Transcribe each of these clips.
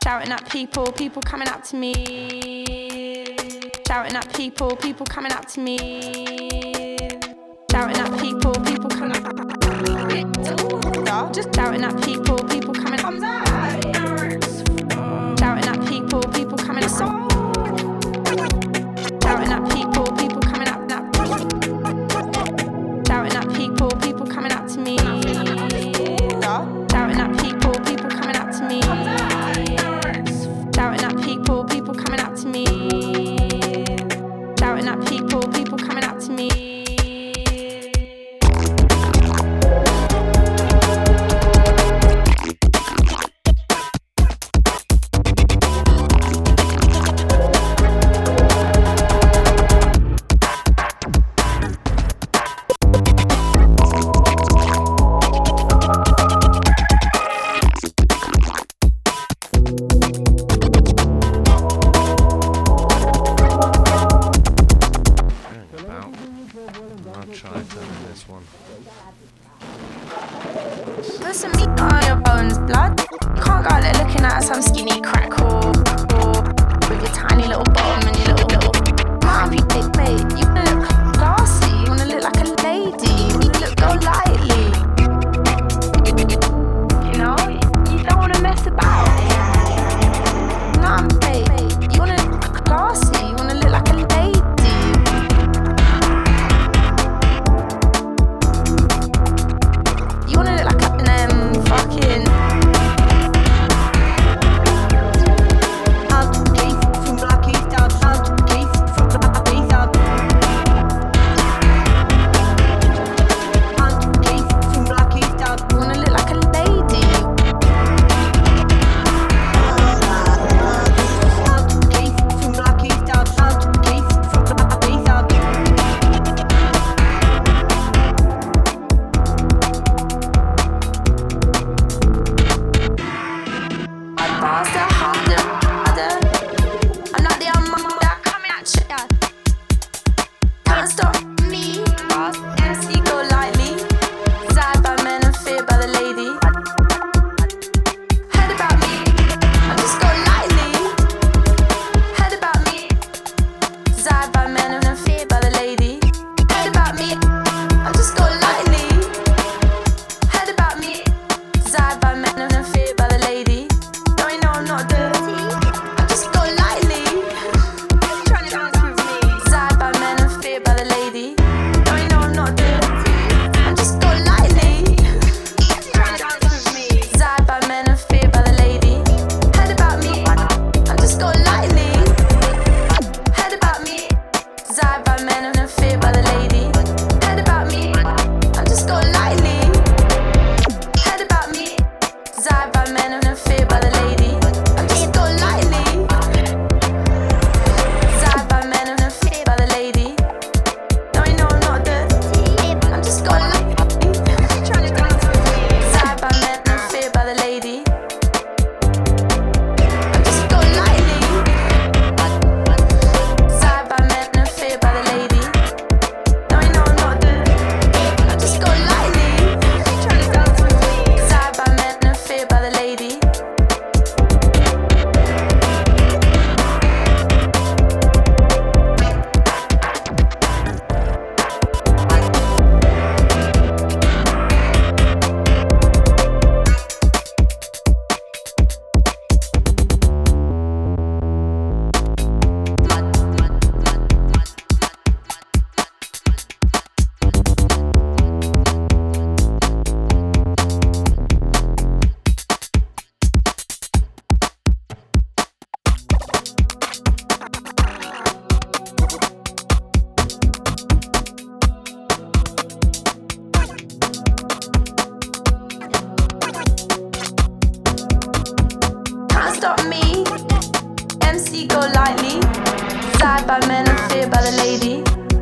Shouting at people, people coming up to me. Shouting at people, people coming up to me. Shouting at people, people coming up. Just shouting at people, people coming up. Shouting at people, people coming up. Shouting at people, people coming up. Shouting at people, people coming up to me. Shouting at people, people coming up to me. Shouting at people, people coming up to me. Shouting at people, people coming up to me. Put some meat on your bones, blood. Can't go out there looking at some skinny crack whore with your tiny little bottom and your little mom, you big mate. You wanna look classy, you wanna look like a lady, you wanna look go lightly. You know, you don't wanna mess about. Nah, mate, you wanna look classy, you wanna look like a lady. You wanna look like fucking from Black East out, from Black East out. From Black East out. You wanna look like a lady. From Black East out, from Black East out. I'm not the mother coming at you. Can't stop me, boss. MC go lightly. Desired by men and feared by the lady. Heard about me, I just go lightly. Heard about me, desired by men and feared by the lady. Heard about me, I just go lightly. Heard about me, desired by men and feared by the lady. I'm not dirty. I just go lightly. Trying to dance with me. Desired by men and feared by the lady. No, you know I'm not dirty. I just go lightly. Trying to dance with me. Desired by men and feared by the lady. Heard about me. I just go lightly. Heard about me. Desired by men and feared by the lady. Heard about me. I just go lightly. Heard about me. Desired by men and feared by the lady. Stop me, MC go lightly. Desired by men and feared by the lady.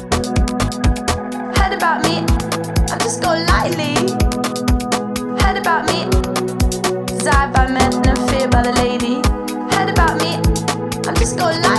Heard about me, I just go lightly. Heard about me, desired by men and feared by the lady. Heard about me, I just go lightly.